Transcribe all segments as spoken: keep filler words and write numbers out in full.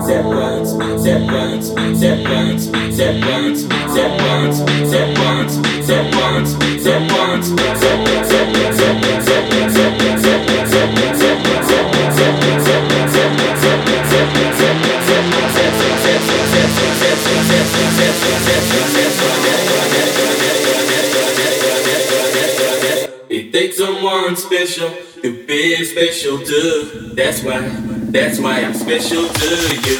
that burns, that burns, that burns, that burns, that burns, that burns, that burns, that burns, He thinks I'm one special, you big special too. That's why, that's why I'm special to you.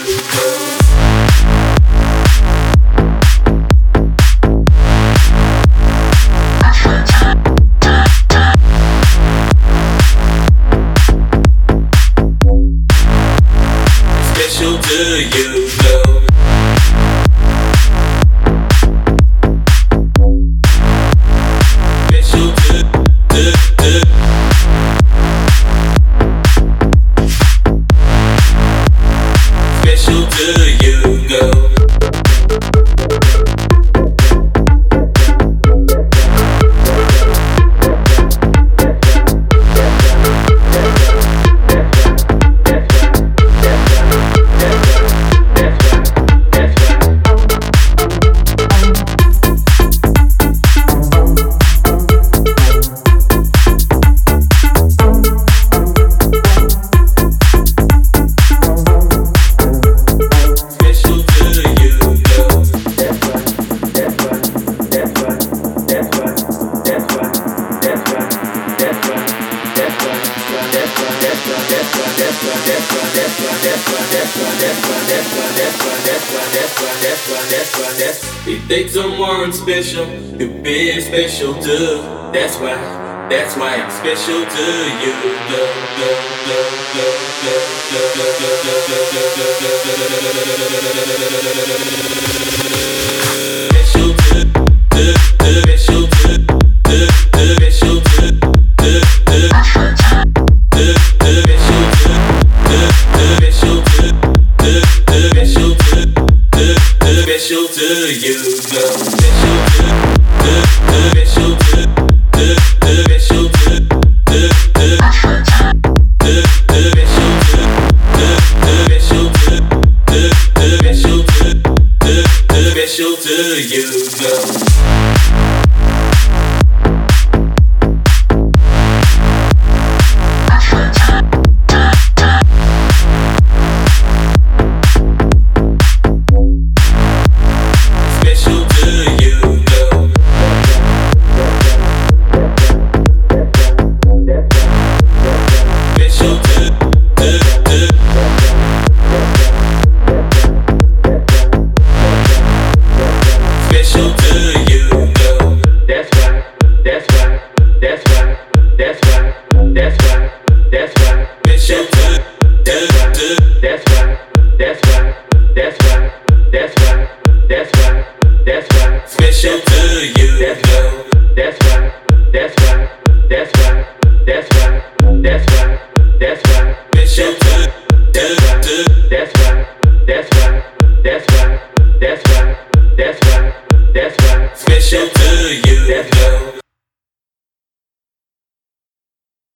Special to you, no. Special to, to, to. Special to you, no. He thinks I'm one special, you big special too. That's why, that's why I'm special to you. Special to, to, to, special to, to, to, special to, to, to, to, to, special to, to, to, special to, to, to, special to, to, to, special to you. Special to, to, to, special to, to, to, special to, to, to, to, to, special to, to, to, special to, to, to, special to, to, to, special to you. That's